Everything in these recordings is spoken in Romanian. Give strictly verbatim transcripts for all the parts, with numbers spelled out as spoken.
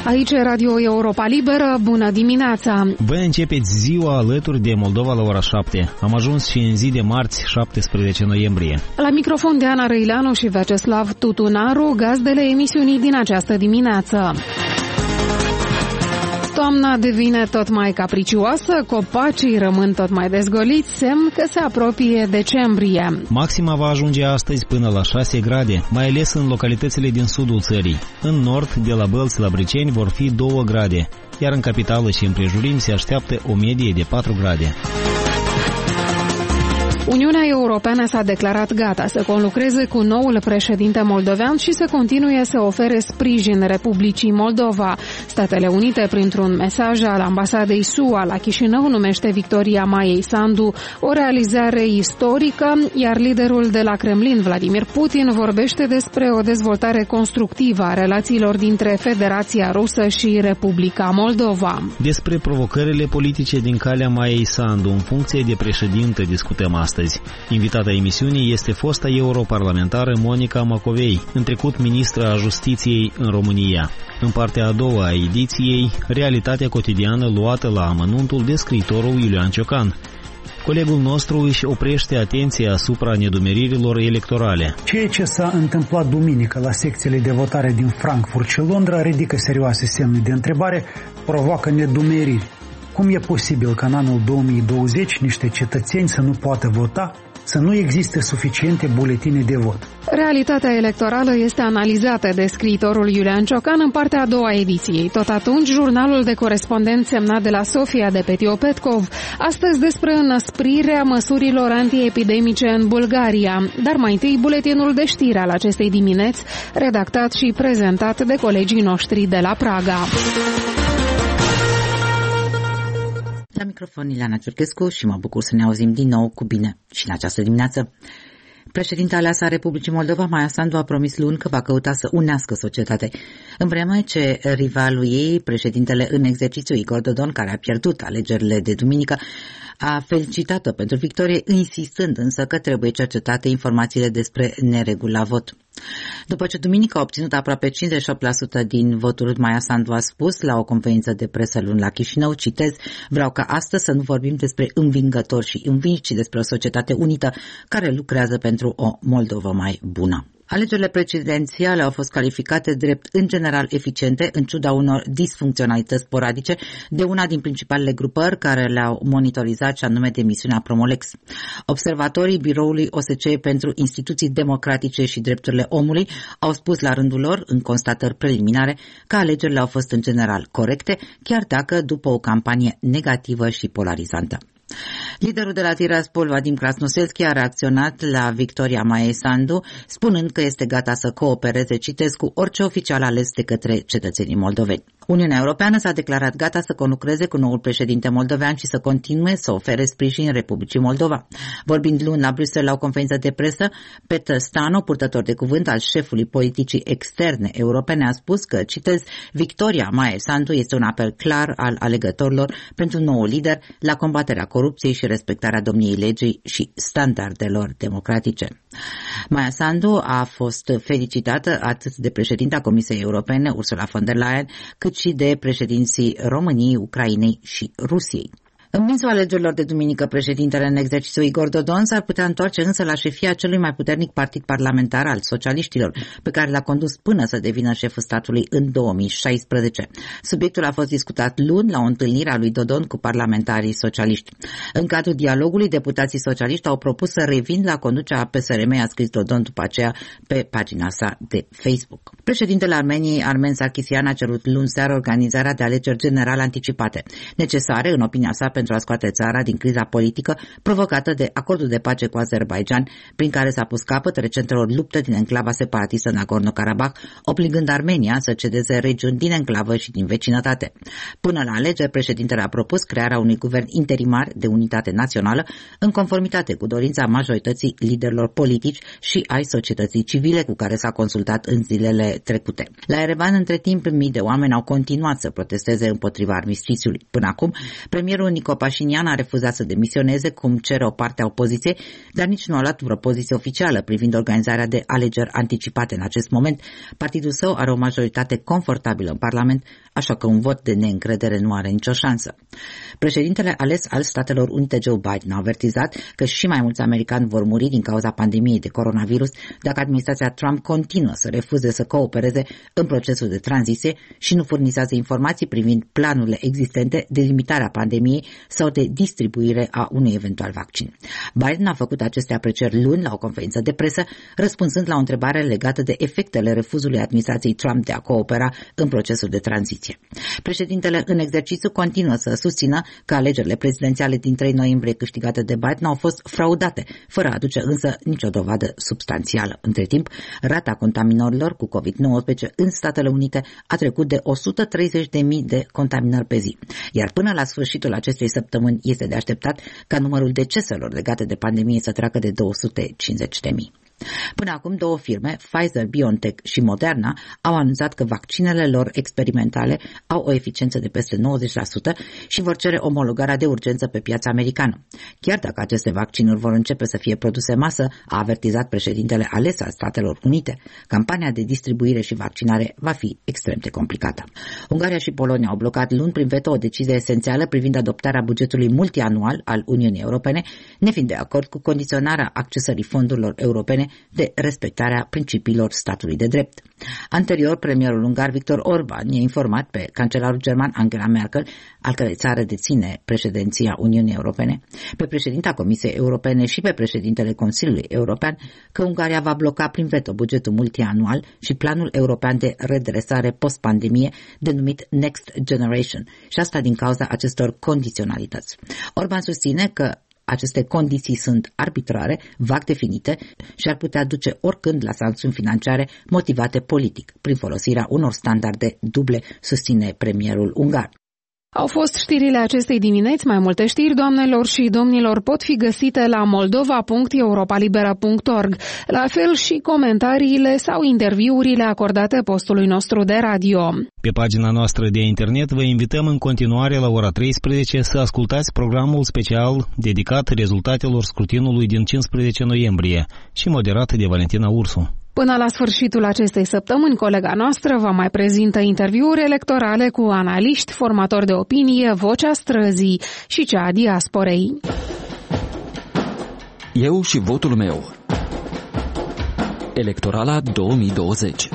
Aici e Radio Europa Liberă, bună dimineața! Voi începeți ziua alături de Moldova la ora șapte. Am ajuns și în zi de marți, șaptesprezece noiembrie. La microfon de Ana Răileanu și Vyacheslav Tutunaru, gazdele emisiunii din această dimineață. Toamna devine tot mai capricioasă, copacii rămân tot mai dezgoliți, semn că se apropie decembrie. Maxima va ajunge astăzi până la șase grade, mai ales în localitățile din sudul țării. În nord, de la Bălți la Briceni, vor fi două grade, iar în capitală și împrejurimi se așteaptă o medie de patru grade. Uniunea Europeană s-a declarat gata să conlucreze cu noul președinte moldovean și să continue să ofere sprijin Republicii Moldova. Statele Unite, printr-un mesaj al ambasadei S U A la Chișinău, numește victoria Maiei Sandu o realizare istorică, iar liderul de la Kremlin, Vladimir Putin, vorbește despre o dezvoltare constructivă a relațiilor dintre Federația Rusă și Republica Moldova. Despre provocările politice din calea Maiei Sandu în funcție de președinte discutăm astăzi. Invitata emisiunii este fosta europarlamentară Monica Macovei, în trecut ministra a Justiției în România. În partea a doua a ediției, realitatea cotidiană luată la amănuntul de scriitorul Iulian Ciocan. Colegul nostru își oprește atenția asupra nedumeririlor electorale. Ceea ce s-a întâmplat duminică la secțiile de votare din Frankfurt și Londra ridică serioase semne de întrebare, provoacă nedumeriri. Cum e posibil ca în anul două mii douăzeci niște cetățeni să nu poată vota, să nu existe suficiente buletine de vot? Realitatea electorală este analizată de scriitorul Iulian Ciocan în partea a doua ediției. Tot atunci, jurnalul de corespondent semnat de la Sofia de Petiopetkov, astăzi despre înăsprirea măsurilor antiepidemice în Bulgaria. Dar mai întâi, buletinul de știri al acestei dimineți, redactat și prezentat de colegii noștri de la Praga. La microfon Ileana Ciurchescu și mă bucur să ne auzim din nou cu bine și în această dimineață. Președintele aleasă a Republicii Moldova, Maia Sandu, a promis luni că va căuta să unească societatea. În vreme ce rivalul ei, președintele în exercițiu Igor Dodon, care a pierdut alegerile de duminică, a felicitat-o pentru victorie, insistând însă că trebuie cercetate informațiile despre nereguli la vot. După ce duminică a obținut aproape cincizeci și opt la sută din voturi, Maia Sandu a spus la o conferință de presă luni la Chișinău, citez, vreau ca astăzi să nu vorbim despre învingători și învinși, ci despre o societate unită care lucrează pentru o Moldova mai bună. Alegerile prezidențiale au fost calificate drept în general eficiente, în ciuda unor disfuncționalități sporadice, de una din principalele grupări care le-au monitorizat, și anume de misiunea Promolex. Observatorii biroului O S C E pentru Instituții Democratice și Drepturile Omului au spus la rândul lor, în constatări preliminare, că alegerile au fost în general corecte, chiar dacă după o campanie negativă și polarizantă. Liderul de la Tiraspol, Vadim Krasnoselski, a reacționat la victoria Maiei Sandu, spunând că este gata să coopereze, citez, cu orice oficial ales de către cetățenii moldoveni. Uniunea Europeană s-a declarat gata să conlucreze cu noul președinte moldovean și să continue să ofere sprijin Republicii Moldova. Vorbind luni la Bruxelles la o conferință de presă, Peter Stano, purtător de cuvânt al șefului politicii externe europene, a spus că, citez, victoria Maiei Sandu este un apel clar al alegătorilor pentru noul lider la combaterea corupției și respectarea domniei legii și standardelor democratice. Maia Sandu a fost felicitată atât de președinta Comisiei Europene, Ursula von der Leyen, cât și de președinții României, Ucrainei și Rusiei. În mințul alegerilor de duminică, președintele în exercițiu Igor Dodon s-ar putea întoarce însă la șefia celui mai puternic partid parlamentar al socialiștilor, pe care l-a condus până să devină șeful statului în două mii șaisprezece. Subiectul a fost discutat luni la o întâlnire a lui Dodon cu parlamentarii socialiști. În cadrul dialogului, deputații socialiști au propus să revin la conducerea P S R M, a scris Dodon după aceea pe pagina sa de Facebook. Președintele Armeniei, Armen Sarkisian, a cerut luni seară organizarea de alegeri generale anticipate, necesare, în opinia sa, pentru a scoate țara din criza politică provocată de acordul de pace cu Azerbaidjan, prin care s-a pus capăt recentelor lupte din enclava separatistă Nagorno-Karabakh, obligând Armenia să cedeze regiuni din enclavă și din vecinătate. Până la alegeri, președintele a propus crearea unui guvern interimar de unitate națională, în conformitate cu dorința majorității liderilor politici și ai societății civile cu care s-a consultat în zilele trecute. La Erevan, între timp, mii de oameni au continuat să protesteze împotriva armistițiului. Până acum, premierul Nicolae Nico Pașinian a refuzat să demisioneze, cum cere o parte a opoziției, dar nici nu a luat vreo poziție oficială privind organizarea de alegeri anticipate în acest moment. Partidul său are o majoritate confortabilă în Parlament, așa că un vot de neîncredere nu are nicio șansă. Președintele ales al Statelor Unite, Joe Biden, a avertizat că și mai mulți americani vor muri din cauza pandemiei de coronavirus dacă administrația Trump continuă să refuze să coopereze în procesul de tranziție și nu furnizează informații privind planurile existente de limitare a pandemiei sau de distribuire a unui eventual vaccin. Biden a făcut aceste aprecieri luni la o conferință de presă, răspunzând la o întrebare legată de efectele refuzului administrației Trump de a coopera în procesul de tranziție. Președintele în exercițiu continuă să susțină că alegerile prezidențiale din trei noiembrie câștigate de Biden au fost fraudate, fără a aduce însă nicio dovadă substanțială. Între timp, rata contaminărilor cu covid nouăsprezece în Statele Unite a trecut de o sută treizeci de mii de contaminări pe zi, iar până la sfârșitul acestei săptămâni este de așteptat ca numărul deceselor legate de pandemie să treacă de două sute cincizeci de mii. Până acum, două firme, Pfizer-BioNTech și Moderna, au anunțat că vaccinele lor experimentale au o eficiență de peste nouăzeci la sută și vor cere omologarea de urgență pe piața americană. Chiar dacă aceste vaccinuri vor începe să fie produse în masă, a avertizat președintele ales al Statelor Unite, campania de distribuire și vaccinare va fi extrem de complicată. Ungaria și Polonia au blocat luni prin veto o decizie esențială privind adoptarea bugetului multianual al Uniunii Europene, nefiind de acord cu condiționarea accesării fondurilor europene de respectarea principiilor statului de drept. Anterior, premierul ungar Viktor Orbán i-a informat pe cancelarul german Angela Merkel, al cărei țară deține președinția Uniunii Europene, pe președinta Comisiei Europene și pe președintele Consiliului European că Ungaria va bloca prin veto bugetul multianual și planul european de redresare post-pandemie denumit Next Generation, și asta din cauza acestor condiționalități. Orbán susține că aceste condiții sunt arbitrare, vag definite și ar putea duce oricând la sancțiuni financiare motivate politic, prin folosirea unor standarde duble, susține premierul ungar. Au fost știrile acestei dimineți. Mai multe știri, doamnelor și domnilor, pot fi găsite la moldova punct europalibera punct org. La fel și comentariile sau interviurile acordate postului nostru de radio. Pe pagina noastră de internet vă invităm în continuare la ora treisprezece să ascultați programul special dedicat rezultatelor scrutinului din cincisprezece noiembrie și moderat de Valentina Ursu. Până la sfârșitul acestei săptămâni, colega noastră vă mai prezintă interviuri electorale cu analiști, formatori de opinie, Vocea Străzii și cea a diasporei. Eu și votul meu. Electorala două mii douăzeci.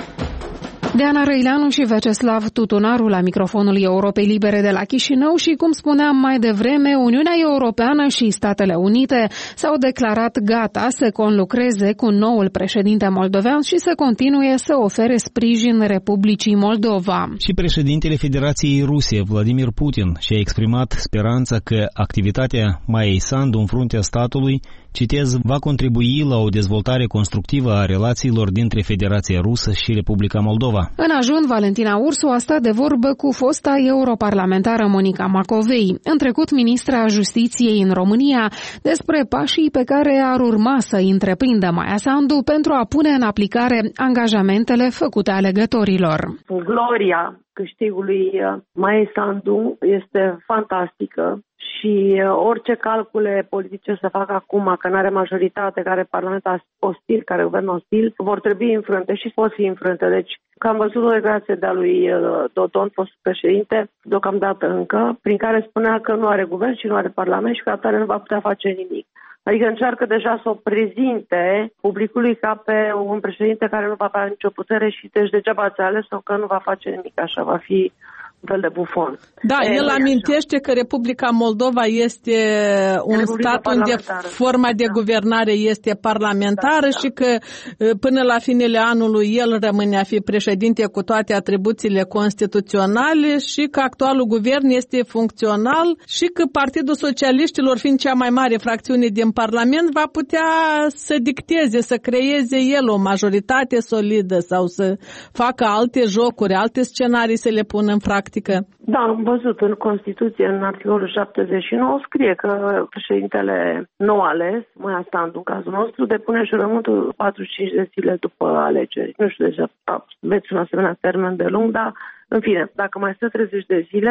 Diana Răileanu și Veceslav Tutunaru la microfonul Europei Libere de la Chișinău și, cum spuneam mai devreme, Uniunea Europeană și Statele Unite s-au declarat gata să conlucreze cu noul președinte moldovean și să continue să ofere sprijin Republicii Moldova. Și președintele Federației Ruse, Vladimir Putin, și-a exprimat speranța că activitatea Maiei Sandu în fruntea statului, citez, va contribui la o dezvoltare constructivă a relațiilor dintre Federația Rusă și Republica Moldova. În ajun, Valentina Ursu a stat de vorbă cu fosta europarlamentară Monica Macovei, în trecut ministra Justiției în România, despre pașii pe care ar urma să întreprindă Maia Sandu pentru a pune în aplicare angajamentele făcute alegătorilor. Gloria câștigului Maiei Sandu este fantastică și orice calcule politice să facă acum, că nu are majoritate, care parlament ostil, care guvern ostil, vor trebui înfrânte și pot fi înfrânte. Deci, că am văzut o declarație de-a lui Dodon, fost președinte, deocamdată încă, prin care spunea că nu are guvern și nu are parlament și că atare nu va putea face nimic. Adică încearcă deja să o prezinte publicului ca pe un președinte care nu va avea nicio putere și deci degeaba ați ales-o că nu va face nimic, așa va fi un fel de bufon. Da, e, el amintește așa că Republica Moldova este un Republica stat unde forma de guvernare este parlamentară, da, da, și că până la finele anului el rămâne a fi președinte cu toate atribuțiile constituționale și că actualul guvern este funcțional și că Partidul Socialiștilor, fiind cea mai mare fracțiune din Parlament, va putea să dicteze, să creeze el o majoritate solidă sau să facă alte jocuri, alte scenarii să le pună în practică. Da, am văzut în Constituție, în articolul șaptezeci și nouă, scrie că președintele nou ales, Maia Sandu, în cazul nostru, depune jurământul patruzeci și cinci de zile după alegeri. Nu știu deja, veți un asemenea termen de lung, dar, în fine, dacă mai stă treizeci de zile,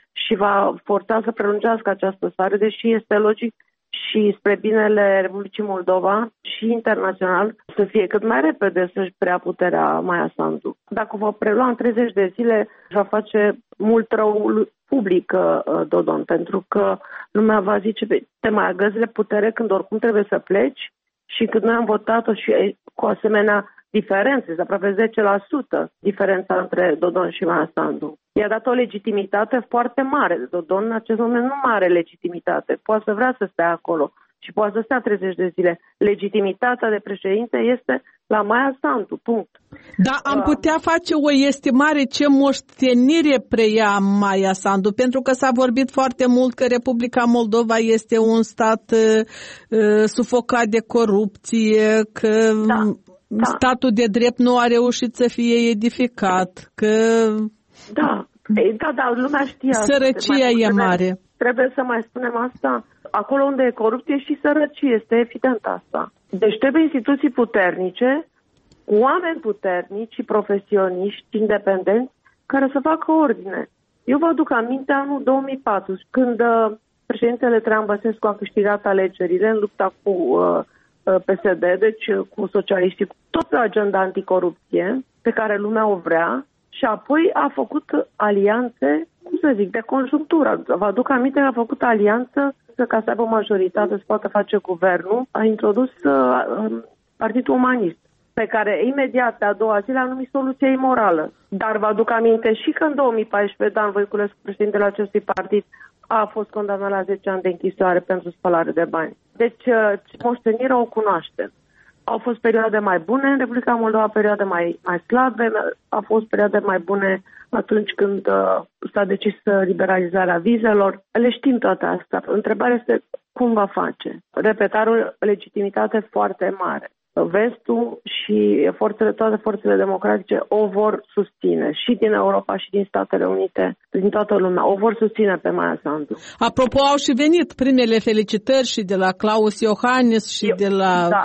și va forța să prelungească această stare, deși este logic și spre binele Republicii Moldova și internațional să fie cât mai repede să-și preia puterea Maia Sandu. Dacă va prelua în treizeci de zile, va face mult rău public Dodon, pentru că lumea va zice, te mai agăzi de putere când oricum trebuie să pleci și când noi am votat-o și cu asemenea diferențe, de aproape zece la sută diferența între Dodon și Maia Sandu. I-a dat o legitimitate foarte mare. Dodon în acest moment nu mai are legitimitate. Poate să vrea să stea acolo și poate să stea treizeci de zile. Legitimitatea de președinte este la Maia Sandu, punct. Da, am putea face o estimare ce moștenire preia Maia Sandu, pentru că s-a vorbit foarte mult că Republica Moldova este un stat uh, sufocat de corupție, că da, da. statul de drept nu a reușit să fie edificat, că... Da, da, da, lumea știa. Sărăcia e mare. Trebuie să mai spunem asta. Acolo unde e corupție și sărăcie, este evident asta. Deci trebuie instituții puternice, oameni puternici și profesioniști independenți care să facă ordine. Eu vă aduc aminte anul două mii patru, când uh, președintele Traian Băsescu a câștigat alegerile în lupta cu uh, P S D, deci uh, cu socialiștii, cu tot pe agenda anticorupție pe care lumea o vrea. Și apoi a făcut alianțe, cum să zic, de conjunctură. Vă aduc aminte că a făcut alianță ca să aibă majoritate, să poată face guvernul. A introdus uh, Partidul Umanist, pe care imediat pe a doua zi l-a numit soluție imorală. Dar vă aduc aminte și că în două mii paisprezece Dan Voiculescu, președintele acestui partid, a fost condamnat la zece ani de închisoare pentru spălare de bani. Deci, uh, moștenirea o cunoaștem. Au fost perioade mai bune în Republica Moldova, perioade mai, mai slabe, au fost perioade mai bune atunci când uh, s-a decis liberalizarea vizelor. Le știm toate astea. Întrebarea este cum va face. Repet, are o legitimitate foarte mare. Vestul și forțele, toate forțele democratice o vor susține și din Europa și din Statele Unite, din toată lumea, o vor susține pe Maia Sandu. Apropo, au și venit primele felicitări și de la Klaus Iohannis și Eu, de la, da,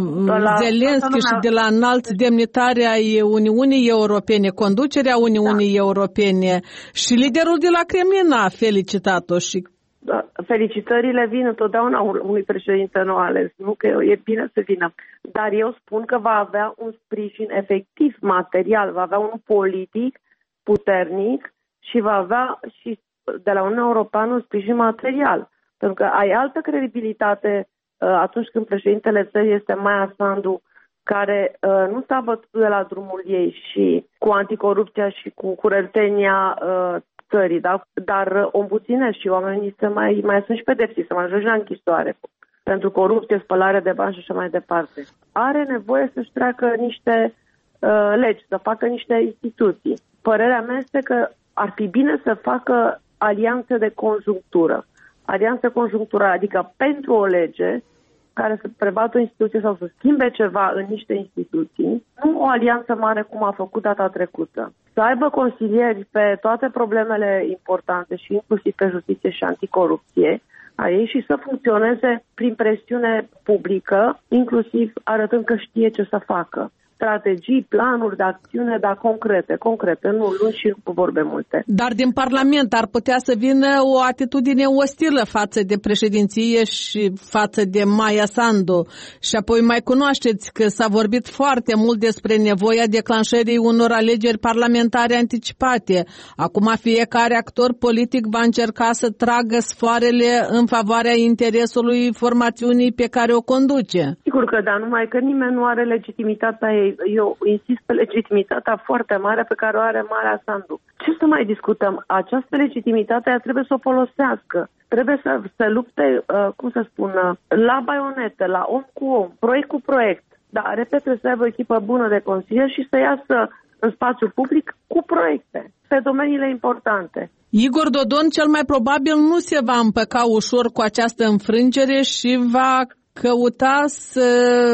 la Zelenski și de la înalți demnitari ai Uniunii Europene, conducerea Uniunii da. Europene și liderul de la Kremlin a felicitat-o și felicitările vin întotdeauna unui președinte nou ales, nu că e bine să vină. Dar eu spun că va avea un sprijin efectiv, material, va avea un politic puternic și va avea și de la Uniunea Europeană un sprijin material. Pentru că ai altă credibilitate atunci când președintele țării este Maia Sandu, care uh, nu s-a bătut de la drumul ei și cu anticorupția și cu curățenia uh, țării, da? Dar ombuținesc și oamenii să mai, mai sunt și pedepsiți, să mai ajungi la închisoare pentru corupție, spălare de bani și așa mai departe. Are nevoie să-și treacă niște uh, legi, să facă niște instituții. Părerea mea este că ar fi bine să facă alianțe de conjunctură. Alianțe conjuncturale, adică pentru o lege care să prevadă o instituție sau să schimbe ceva în niște instituții, nu o alianță mare cum a făcut data trecută. Să aibă consilieri pe toate problemele importante și inclusiv pe justiție și anticorupție a ei și să funcționeze prin presiune publică, inclusiv arătând că știe ce să facă. Strategii, planuri de acțiune, dar concrete, concrete, nu lungi și cu vorbe multe. Dar din Parlament ar putea să vină o atitudine ostilă față de președinție și față de Maia Sandu. Și apoi mai cunoașteți că s-a vorbit foarte mult despre nevoia declanșării unor alegeri parlamentare anticipate. Acum fiecare actor politic va încerca să tragă sfoarele în favoarea interesului formațiunii pe care o conduce. Sigur că da, numai că nimeni nu are legitimitatea ei. Eu insist pe legitimitatea foarte mare pe care o are Maia Sandu. Ce să mai discutăm? Această legitimitate trebuie să o folosească. Trebuie să se lupte, uh, cum să spun, uh, la baionete, la om cu om, proiect cu proiect. Da, repet, trebuie să aibă o echipă bună de consilieri și să iasă în spațiul public cu proiecte pe domeniile importante. Igor Dodon cel mai probabil nu se va împăca ușor cu această înfrângere și va căuta să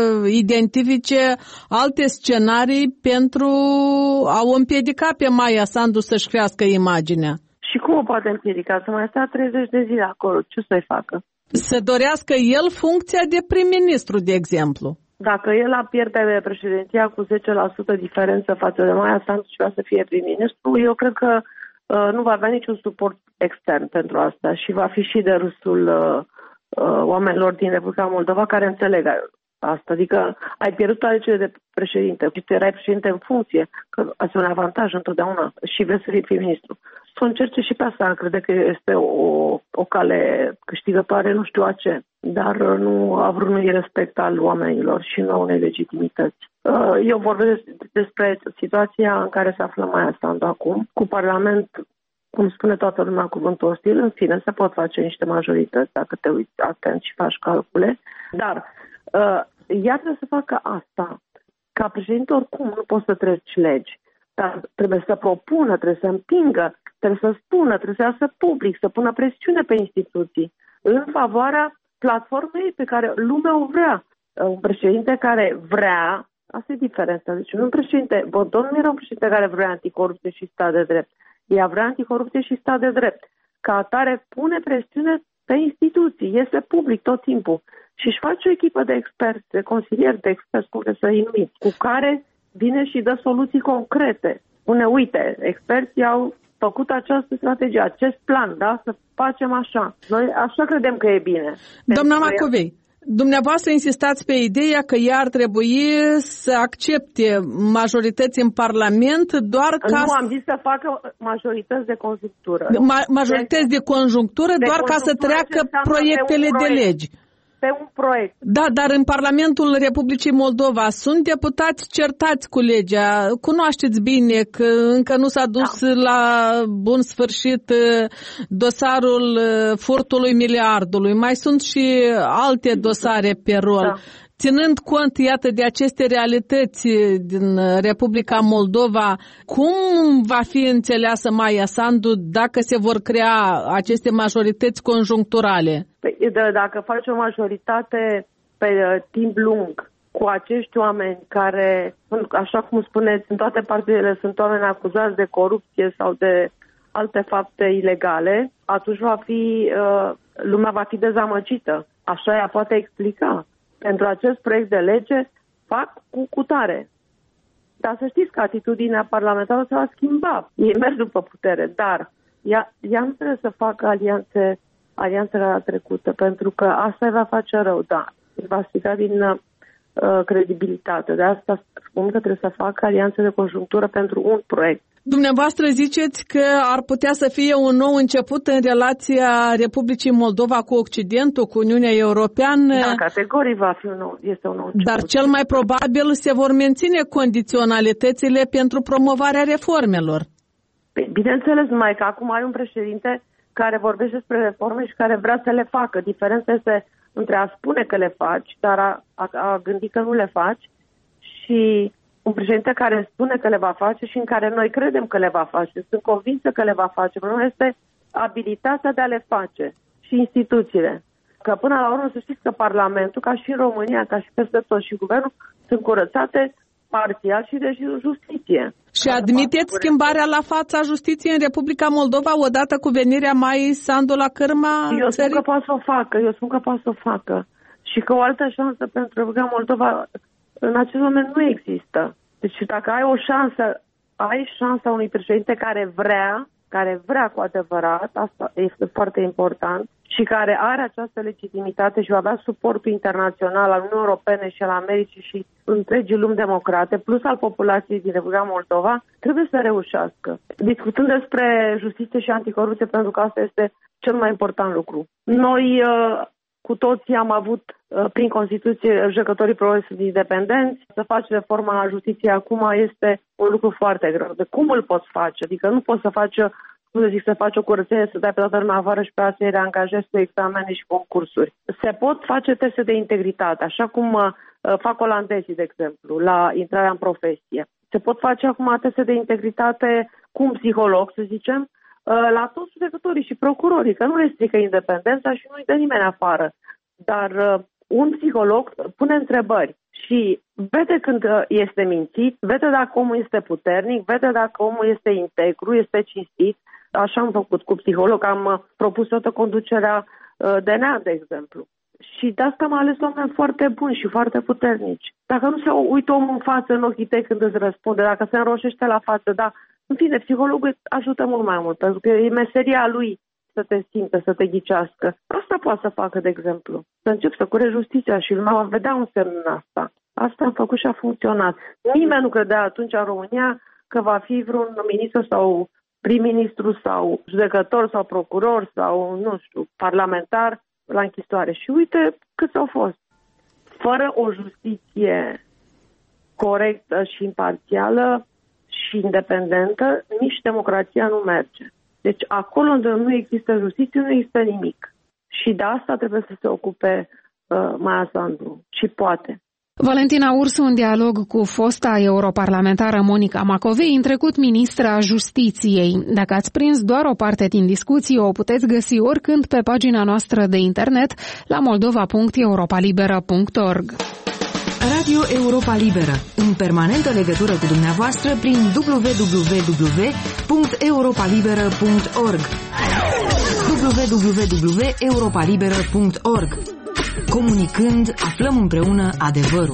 identifice alte scenarii pentru a o împiedica pe Maia Sandu să-și crească imaginea. Și cum o poate împiedica? Să mai stea treizeci de zile acolo. Ce să-i facă? Să dorească el funcția de prim-ministru, de exemplu. Dacă el a pierde președinția cu zece la sută diferență față de Maia Sandu și vrea să fie prim-ministru, eu cred că nu va avea niciun suport extern pentru asta și va fi și de râsul oamenilor din Republica Moldova care înțeleg asta. Adică ai pierdut alegerile de președinte și tu erai președinte în funcție, că asta e un avantaj întotdeauna și vrei să fii prim-ministru. Să încerce și pe asta, crede că este o, o cale câștigătoare, nu știu a ce, dar nu a vrut unui respect al oamenilor și nu a unei legitimități. Eu vorbesc despre situația în care se află Maia Sandu acum, cu Parlament, cum spune toată lumea cuvântul ostil, în fine, se pot face niște majorități dacă te uiți atent și faci calcule, dar uh, ea trebuie să facă asta. Ca președinte oricum nu poți să treci legi, dar trebuie să propună, trebuie să împingă, trebuie să spună, trebuie să iasă public, să pună presiune pe instituții în favoarea platformei pe care lumea o vrea. Un președinte care vrea, asta e diferența, deci un președinte, Bodon nu era un președinte care vrea anticorupție și stat de drept. Ea vrea anticorupție și stat de drept. Ca atare pune presiune pe instituții, iese public tot timpul și își face o echipă de experți, de consilieri, de experți, cum să-i numiți, cu care vine și dă soluții concrete. Spune, uite, experții au făcut această strategie, acest plan, da, să facem așa. Noi așa credem că e bine. Doamna Macovei, dumneavoastră insistați pe ideea că ea ar trebui să accepte majorități în Parlament doar ca... Nu, am zis să facă majorități de conjunctură. Ma- majorități de, de conjunctură de doar conjunctură ca să treacă proiectele de, de legi. Pe un proiect. Da, dar în Parlamentul Republicii Moldova sunt deputați certați cu legea. Cunoașteți bine că încă nu s-a dus da. la bun sfârșit dosarul furtului miliardului. Mai sunt și alte dosare pe rol. Da. Ținând cont, iată, de aceste realități din Republica Moldova, cum va fi înțeleasă Maia Sandu dacă se vor crea aceste majorități conjuncturale? Păi, dacă faci o majoritate pe timp lung cu acești oameni care, așa cum spuneți, în toate partidele sunt oameni acuzați de corupție sau de alte fapte ilegale, atunci va fi, lumea va fi dezamăgită. Așa ea poate explica. Pentru acest proiect de lege fac cu cutare. Dar să știți că atitudinea parlamentară se va schimba. Ei merg după putere, dar ea, ea nu trebuie să facă alianțe, alianțele la trecută, pentru că asta îi va face rău, da. Îi va strica din uh, credibilitate. De asta spun că trebuie să facă alianțe de conjunctură pentru un proiect. Dumneavoastră ziceți că ar putea să fie un nou început în relația Republicii Moldova cu Occidentul, cu Uniunea Europeană. Da, categoric va fi un nou, este un nou început. Dar cel mai probabil se vor menține condiționalitățile pentru promovarea reformelor. Bineînțeles, numai că acum ai un președinte care vorbește despre reforme și care vrea să le facă. Diferența este între a spune că le faci, dar a, a, a gândi că nu le faci și un președinte care spune că le va face și în care noi credem că le va face. Sunt convinsă că le va face. Problema este abilitatea de a le face și instituțiile. Că până la urmă să știți că Parlamentul, ca și în România, ca și peste tot și guvernul, sunt curățate parțial și de justiție. Și admiteți schimbarea la fața justiției în Republica Moldova odată cu venirea Maiei Sandu la cârma Eu țării? spun că poate să o facă. Eu spun că poate să o facă. Și că o altă șansă pentru Republica Moldova în acest moment nu există. Deci dacă ai o șansă, ai șansa unui președinte care vrea, care vrea cu adevărat, asta este foarte important, și care are această legitimitate și va avea suportul internațional al Uniunii Europene și al Americii și întregii lumi democrate, plus al populației din Republica Moldova, trebuie să reușească. Discutând despre justiție și anticorupție, pentru că asta este cel mai important lucru. Noi cu toții am avut prin Constituție judecătorii progresului independenți. Să faci reforma justiției acum este un lucru foarte greu. De cum îl poți face? Adică nu poți să faci, cum să zic, să faci o curățenie, să dai pe toată lumea afară și pe alții îi reangajezi cu examene și concursuri. Se pot face teste de integritate, așa cum uh, fac olandezii, de exemplu, la intrarea în profesie. Se pot face acum teste de integritate cu un psiholog, să zicem, uh, la toți judecătorii și procurorii, că nu le strică independența și nu-i dă nimeni afară. Dar uh, un psiholog pune întrebări și vede când este mințit, vede dacă omul este puternic, vede dacă omul este integru, este cinstit. Așa am făcut cu psiholog, am propus toată conducerea D N A, de exemplu. Și de asta am ales oameni foarte buni și foarte puternici. Dacă nu se uită omul în față, în ochii tăi când îți răspunde, dacă se înroșește la față, da, În fine, psihologul ajută mult mai mult, pentru că e meseria lui să te simtă, să te ghicească. Asta poate să facă, de exemplu. Să încep să cure justiția și lumea va vedea un semn în asta. Asta am făcut și a funcționat. Nimeni nu credea atunci în România că va fi vreun ministru sau prim-ministru sau judecător sau procuror sau, nu știu, parlamentar la închisoare. Și uite câți au fost. Fără o justiție corectă și imparțială și independentă, nici democrația nu merge. Deci acolo unde nu există justiție, nu există nimic. Și de asta trebuie să se ocupe uh, Maia Sandu. Și poate. Valentina Ursu, în dialog cu fosta europarlamentară Monica Macovei, în trecut ministra Justiției. Dacă ați prins doar o parte din discuție, o puteți găsi oricând pe pagina noastră de internet la moldova punct europa liberă punct org. Radio Europa Liberă, în permanentă legătură cu dumneavoastră prin w w w punct europa liberă punct org w w w punct europa liberă punct org. Comunicând, aflăm împreună adevărul.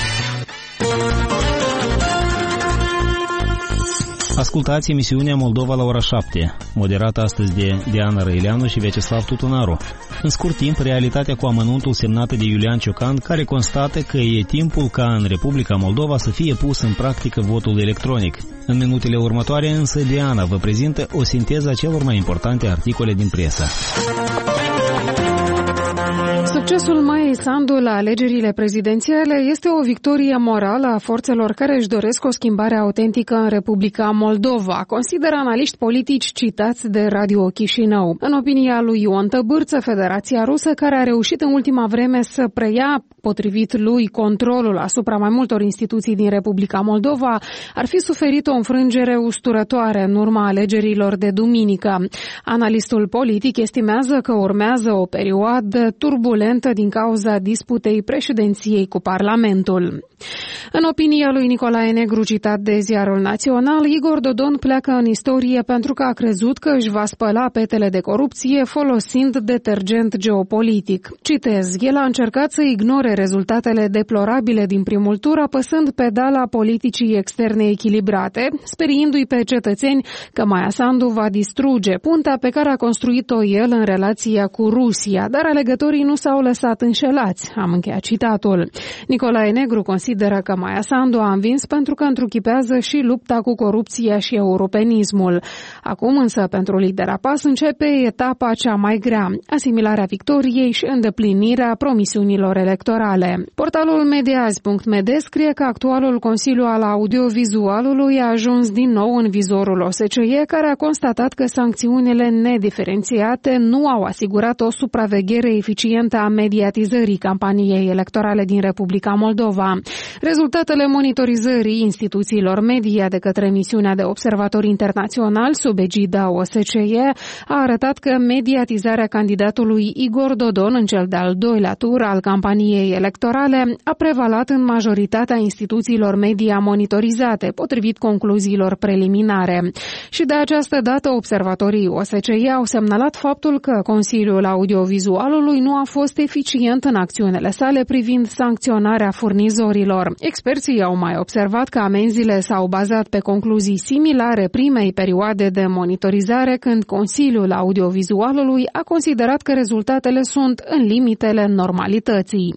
Ascultați emisiunea Moldova la ora șapte, moderată astăzi de Diana Răileanu și Vyacheslav Tutunaru. În scurt timp, realitatea cu amănuntul semnată de Iulian Ciocan, care constată că e timpul ca în Republica Moldova să fie pus în practică votul electronic. În minutele următoare, însă, Diana vă prezintă o sinteză a celor mai importante articole din presă. Succesul Maiei Sandu la alegerile prezidențiale este o victorie morală a forțelor care își doresc o schimbare autentică în Republica Moldova, consideră analiști politici citați de Radio Chișinău. În opinia lui Ion Tăbârță, Federația Rusă, care a reușit în ultima vreme să preia, potrivit lui, controlul asupra mai multor instituții din Republica Moldova, ar fi suferit o înfrângere usturătoare în urma alegerilor de duminică. Analistul politic estimează că urmează o perioadă turbulentă din cauza disputei președinției cu Parlamentul. În opinia lui Nicolae Negru, citat de Ziarul Național, Igor Dodon pleacă în istorie pentru că a crezut că își va spăla petele de corupție folosind detergent geopolitic. Citez, el a încercat să ignore rezultatele deplorabile din primul tur, apăsând pedala politicii externe echilibrate, speriindu-i pe cetățeni că Maia Sandu va distruge puntea pe care a construit-o el în relația cu Rusia, dar alegătorii nu s-au lăsat înșelați, am încheiat citatul. Nicolae Negru consideră că Maia Sandu a învins pentru că întruchipează și lupta cu corupția și europenismul. Acum însă pentru lidera P A S începe etapa cea mai grea, asimilarea victoriei și îndeplinirea promisiunilor electorale. Portalul mediaazi punct m d scrie că actualul Consiliu al Audiovizualului a ajuns din nou în vizorul O S C E, care a constatat că sancțiunile nediferențiate nu au asigurat o supraveghere eficientă a mediatizării campaniei electorale din Republica Moldova. Rezultatele monitorizării instituțiilor media de către misiunea de observatori internațional sub egida O S C E a arătat că mediatizarea candidatului Igor Dodon în cel de-al doilea tur al campaniei electorale a prevalat în majoritatea instituțiilor media monitorizate, potrivit concluziilor preliminare. Și de această dată observatorii O S C E au semnalat faptul că Consiliul Audiovizualului nu a fost eficient în acțiunile sale privind sancționarea furnizorilor. Experții au mai observat că amenziile s-au bazat pe concluzii similare primei perioade de monitorizare, când Consiliul Audiovizualului a considerat că rezultatele sunt în limitele normalității.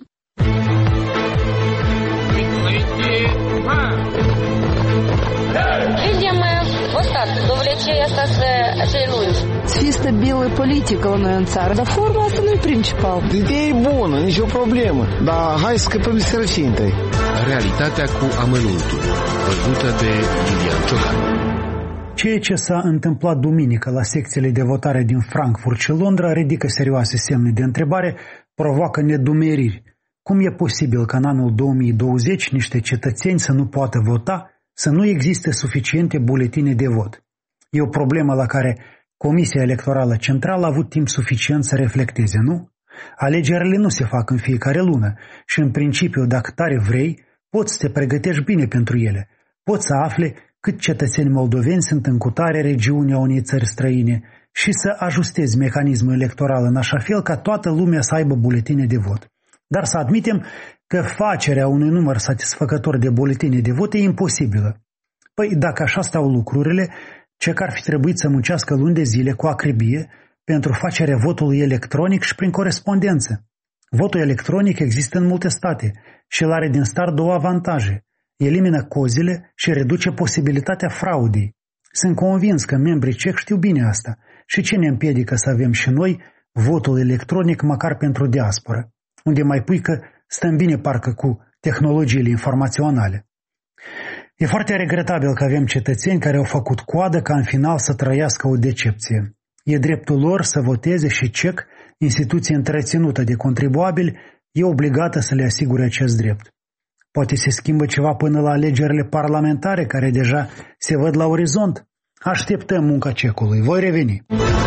Să fie stabilă politică la noi în țară, dar forma asta nu e principal. Ideea e bună, nicio problemă, dar hai să scăpăm de sărăcie întâi. Realitatea cu amănuntul, văzută de Iulian Ciocan. Ceea ce s-a întâmplat duminică la secțiile de votare din Frankfurt și Londra ridică serioase semne de întrebare, provoacă nedumeriri. Cum e posibil ca în anul două mii douăzeci niște cetățeni să nu poată vota, să nu existe suficiente buletine de vot? E o problemă la care Comisia Electorală Centrală a avut timp suficient să reflecteze, nu? Alegerile nu se fac în fiecare lună și, în principiu, dacă tare vrei, poți să te pregătești bine pentru ele. Poți să afli cât cetățeni moldoveni sunt în cutare regiunea unei țări străine și să ajustezi mecanismul electoral în așa fel ca toată lumea să aibă buletine de vot. Dar să admitem că facerea unui număr satisfăcător de buletine de vot e imposibilă. Păi, dacă așa stau lucrurile, ce că ar fi trebuit să muncească luni de zile cu acribie pentru facerea votului electronic și prin corespondență. Votul electronic există în multe state și el are din start două avantaje. Elimină cozile și reduce posibilitatea fraudei. Sunt convins că membrii C E C știu bine asta și ce ne împiedică să avem și noi votul electronic măcar pentru diaspora, unde mai pui că stăm bine parcă cu tehnologiile informaționale. E foarte regretabil că avem cetățeni care au făcut coadă ca în final să trăiască o decepție. E dreptul lor să voteze și C E C, instituție întreținută de contribuabili, e obligată să le asigure acest drept. Poate se schimbă ceva până la alegerile parlamentare, care deja se văd la orizont. Așteptăm munca C E C-ului. Voi reveni.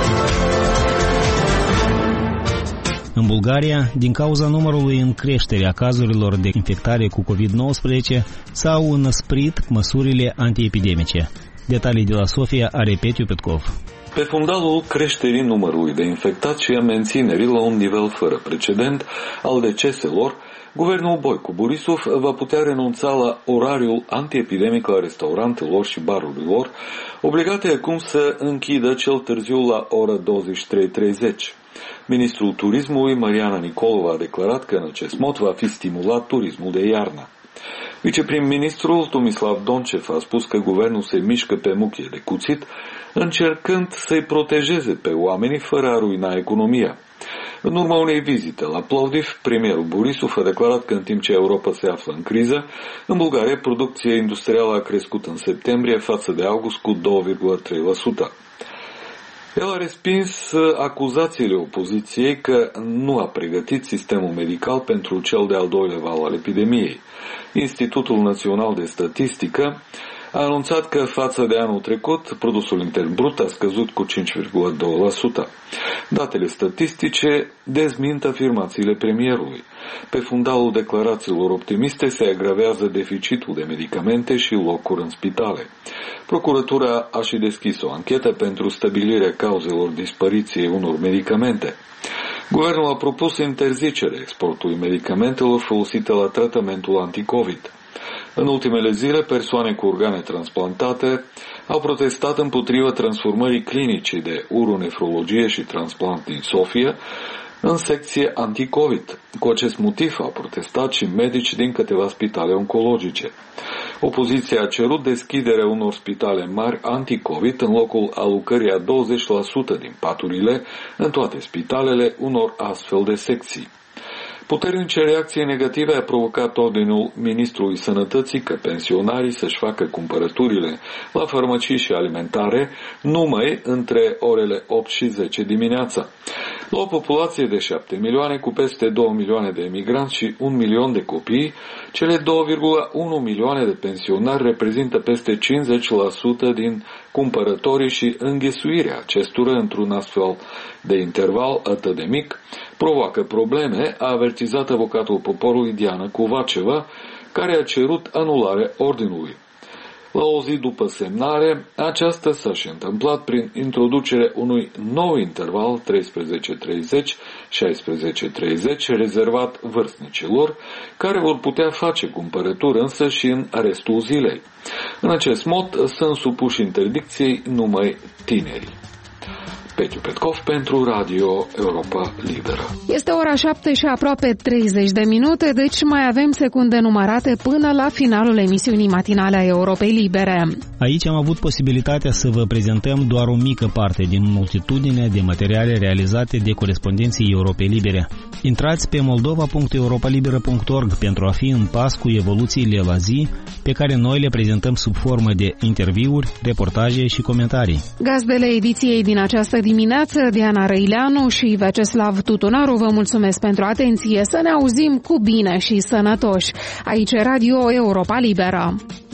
În Bulgaria, din cauza numărului în creștere a cazurilor de infectare cu covid nouăsprezece, s-au înăsprit măsurile antiepidemice. Detalii de la Sofia are Petiu Petkov. Pe fundalul creșterii numărului de infectați și a menținerii la un nivel fără precedent al deceselor, guvernul Boicu Borisov va putea renunța la orariul antiepidemic al restaurantelor și barurilor, obligate acum să închidă cel târziu la ora douăzeci și trei treizeci. Ministrul turismului, Mariana Nicolova, a declarat că în acest mod va fi stimulat turismul de iarnă. Viceprim-ministrul Tomislav Doncev a spus că guvernul se mișcă pe muchie de cuțit, încercând să-i protejeze pe oamenii fără a ruina economia. În urma unei vizite la Plovdiv, premierul Borisov a declarat că în timp ce Europa se află în criză, în Bulgaria producția industrială a crescut în septembrie față de august cu două virgulă trei la sută. El a respins acuzațiile opoziției că nu a pregătit sistemul medical pentru cel de-al doilea val al epidemiei. Institutul Național de Statistică a anunțat că față de anul trecut, produsul intern brut a scăzut cu cinci virgulă doi la sută. Datele statistice dezmint afirmațiile premierului. Pe fundalul declarațiilor optimiste se agravează deficitul de medicamente și locuri în spitale. Procuratura a și deschis o anchetă pentru stabilirea cauzelor dispariției unor medicamente. Guvernul a propus interzicerea exportului medicamentelor folosite la tratamentul anticovid. În ultimele zile, persoane cu organe transplantate au protestat împotriva transformării clinicii de uronefrologie și transplant din Sofia în secție anticovid. Cu acest motiv au protestat și medici din câteva spitale oncologice. Opoziția a cerut deschiderea unor spitale mari anticovid în locul alocării a douăzeci la sută din paturile în toate spitalele unor astfel de secții. Puternice reacții negative a provocat ordinul Ministrului Sănătății că pensionarii să-și facă cumpărăturile la farmacii și alimentare numai între orele opt și zece dimineața. La o populație de șapte milioane cu peste două milioane de emigranți și un milion de copii, cele două virgulă unu milioane de pensionari reprezintă peste cincizeci la sută din cumpărătorii și înghesuirea acestora într-un astfel de interval atât de mic provoacă probleme, a avertizat avocatul poporului Diana Covaceva, care a cerut anularea ordinului. La o zi după semnare, aceasta s-a și întâmplat prin introducerea unui nou interval treisprezece treizeci - șaisprezece treizeci rezervat vârstnicilor, care vor putea face cumpărături însă și în restul zilei. În acest mod sunt supuși interdicției numai tinerii. Petiu Petkov pentru Radio Europa Liberă. Este ora șapte și aproape treizeci de minute, deci mai avem secunde numărate până la finalul emisiunii matinale a Europei Libere. Aici am avut posibilitatea să vă prezentăm doar o mică parte din multitudinea de materiale realizate de corespondenții Europei Libere. Intrați pe moldova punct europa liberă punct org pentru a fi în pas cu evoluțiile la zi pe care noi le prezentăm sub formă de interviuri, reportaje și comentarii. Gazdele ediției din această dimineață, Diana Răileanu și Veceslav Tutunaru, vă mulțumesc pentru atenție. Să ne auzim cu bine și sănătoși. Aici Radio Europa Liberă.